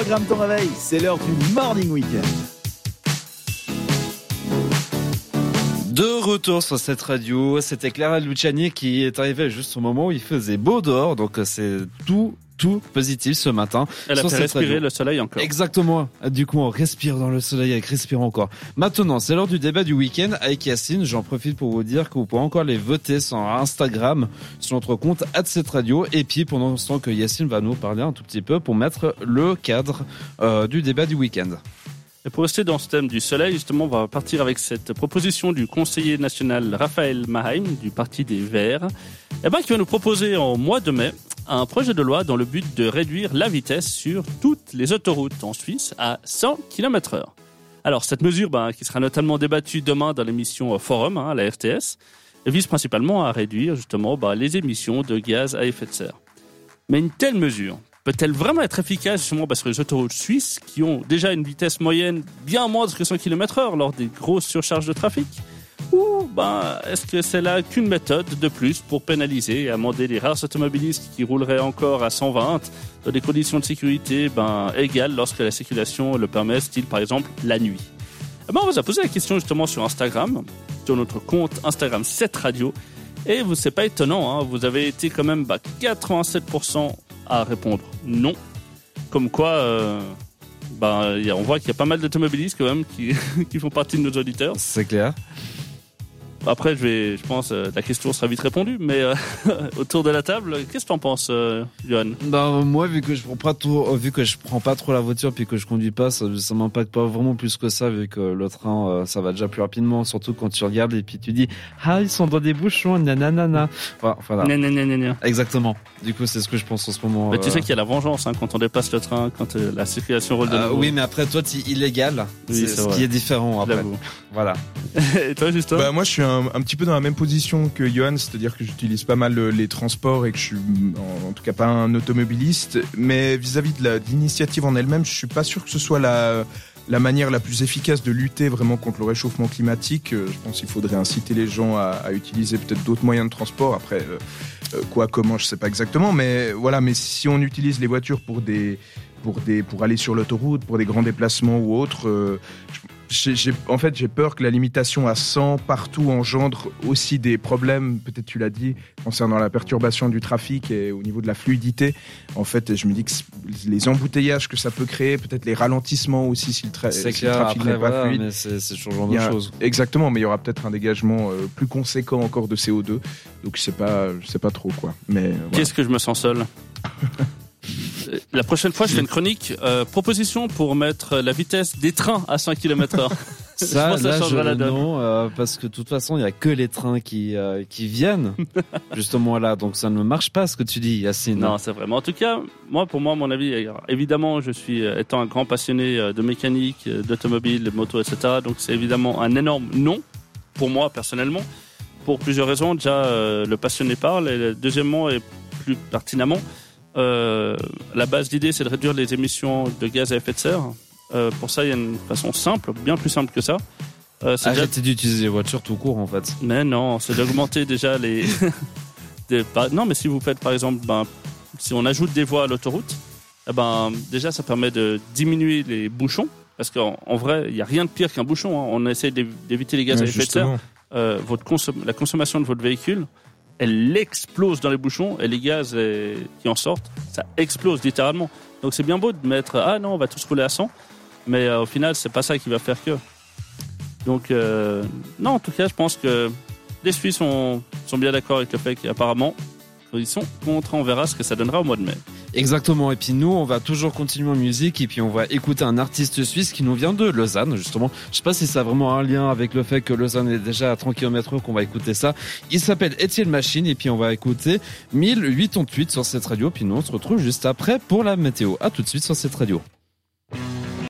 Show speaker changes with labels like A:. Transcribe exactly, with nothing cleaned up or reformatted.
A: Programme ton réveil, c'est l'heure du Morning Weekend.
B: De retour sur cette radio, c'était Clara Luciani qui est arrivée juste au moment où il faisait beau dehors, donc c'est tout, tout positif ce matin.
C: Elle a fait respirer radio. Le soleil encore.
B: Exactement. Du coup, on respire dans le soleil avec respire encore. Maintenant, c'est l'heure du débat du week-end avec Yacine. J'en profite pour vous dire que vous pouvez encore les voter sur Instagram, sur notre compte arobase cette radio. Et puis, pendant ce temps que Yacine va nous parler un tout petit peu pour mettre le cadre euh, du débat du week-end.
C: Et pour rester dans ce thème du soleil, justement, on va partir avec cette proposition du conseiller national Raphaël Maheim du Parti des Verts, eh ben, qui va nous proposer en mois de mai un projet de loi dans le but de réduire la vitesse sur toutes les autoroutes en Suisse à cent kilomètres heure. Alors, cette mesure, ben, qui sera notamment débattue demain dans l'émission Forum, hein, à la R T S, vise principalement à réduire justement ben, les émissions de gaz à effet de serre. Mais une telle mesure peut-elle vraiment être efficace justement bah, sur les autoroutes suisses qui ont déjà une vitesse moyenne bien moindre que cent kilomètres heure lors des grosses surcharges de trafic? Ou ben, est-ce que c'est là qu'une méthode de plus pour pénaliser et amender les rares automobilistes qui rouleraient encore à cent vingt dans des conditions de sécurité ben, égales lorsque la circulation le permet, style par exemple la nuit? Eh ben, on vous a posé la question justement sur Instagram, sur notre compte Instagram cette radio, et vous, c'est pas étonnant, hein, vous avez été quand même bah, quatre-vingt-sept pour cent à répondre non. Comme quoi, euh, bah, y a, on voit qu'il y a pas mal d'automobilistes quand même qui, qui font partie de nos auditeurs.
B: C'est clair.
C: Après, je vais, je pense, euh, la question sera vite répondue, mais euh, autour de la table, qu'est-ce que t'en penses, euh, Johan?
B: Bah moi, vu que je prends pas trop, vu que je prends pas trop la voiture, puis que je conduis pas, ça, ça m'impacte pas vraiment plus que ça, vu que le train, euh, ça va déjà plus rapidement, surtout quand tu regardes et puis tu dis, ah, ils sont dans des bouchons, nanana. Enfin, voilà.
C: Nanana.
B: Exactement. Du coup, c'est ce que je pense en ce moment.
C: Bah,
B: euh...
C: tu sais qu'il y a la vengeance hein, quand on dépasse le train, quand euh, la circulation roule de
B: euh,
C: nouveau.
B: Oui, mais après, toi, tu es illégal.
C: Oui,
B: c'est,
C: c'est
B: ce
C: vrai.
B: qui est différent après.
C: J'avoue.
B: Voilà.
C: Et toi, Justin?
D: Bah moi, je suis un, un petit peu dans la même position que Johan, c'est-à-dire que j'utilise pas mal les transports et que je suis en, en tout cas pas un automobiliste, mais vis-à-vis de, la, de l'initiative en elle-même, je suis pas sûr que ce soit la, la manière la plus efficace de lutter vraiment contre le réchauffement climatique. Je pense qu'il faudrait inciter les gens à, à utiliser peut-être d'autres moyens de transport. Après, euh, quoi, comment, je sais pas exactement, mais voilà. Mais si on utilise les voitures pour des, pour des, pour aller sur l'autoroute, pour des grands déplacements ou autres, euh, je, J'ai, j'ai, en fait, j'ai peur que la limitation à cent partout engendre aussi des problèmes, peut-être tu l'as dit, concernant la perturbation du trafic et au niveau de la fluidité. En fait, je me dis que les embouteillages que ça peut créer, peut-être les ralentissements aussi si le, tra-
B: c'est
D: si
B: clair,
D: le trafic
B: après,
D: n'est pas
B: voilà,
D: fluide.
B: Mais c'est, c'est ce genre de choses.
D: Exactement, mais il y aura peut-être un dégagement euh, plus conséquent encore de C O deux. Donc je sais pas, je sais pas trop quoi. Mais voilà.
C: Qu'est-ce que je me sens seul? La prochaine fois, je fais une chronique euh, proposition pour mettre la vitesse des trains à cent kilomètres heure.
B: Ça,
C: je
B: là,
C: ça
B: je,
C: la donne.
B: non, euh, parce que de toute façon, il y a que les trains qui euh, qui viennent justement là, donc ça ne marche pas ce que tu dis, Yacine.
C: Non, c'est vrai. Mais en tout cas, moi, pour moi, mon avis, évidemment, je suis étant un grand passionné de mécanique, d'automobile, de moto, et cetera. Donc, c'est évidemment un énorme non pour moi personnellement, pour plusieurs raisons. Déjà, euh, le passionné parle, et deuxièmement, et plus pertinemment. Euh, la base d'idée, c'est de réduire les émissions de gaz à effet de serre. Euh, pour ça, il y a une façon simple, bien plus simple que ça. Euh, c'est
B: Arrêtez
C: déjà...
B: d'utiliser les voitures tout court, en fait.
C: Mais non, c'est d'augmenter déjà les. des... Non, mais si vous faites, par exemple, ben, si on ajoute des voies à l'autoroute, eh ben, déjà, ça permet de diminuer les bouchons. Parce qu'en en vrai, il n'y a rien de pire qu'un bouchon. Hein. On essaie d'éviter les gaz
D: ouais,
C: à effet
D: justement.
C: de serre. Euh, votre consom... La consommation de votre véhicule, elle explose dans les bouchons et les gaz qui en sortent, ça explose littéralement. Donc c'est bien beau de mettre ah non on va tous rouler à cent, mais euh, au final c'est pas ça qui va faire que. Donc euh, non en tout cas je pense que les Suisses sont, sont bien d'accord avec le fait qu'apparemment ils sont contre, on verra ce que ça donnera au mois de mai.
B: Exactement, et puis nous on va toujours continuer en musique et puis on va écouter un artiste suisse qui nous vient de Lausanne justement. Je sais pas si ça a vraiment un lien avec le fait que Lausanne est déjà à trente kilomètres heure qu'on va écouter ça. Il s'appelle Étienne Machine et puis on va écouter mille quatre-vingt-huit sur cette radio, puis nous on se retrouve juste après pour la météo. À tout de suite sur cette radio.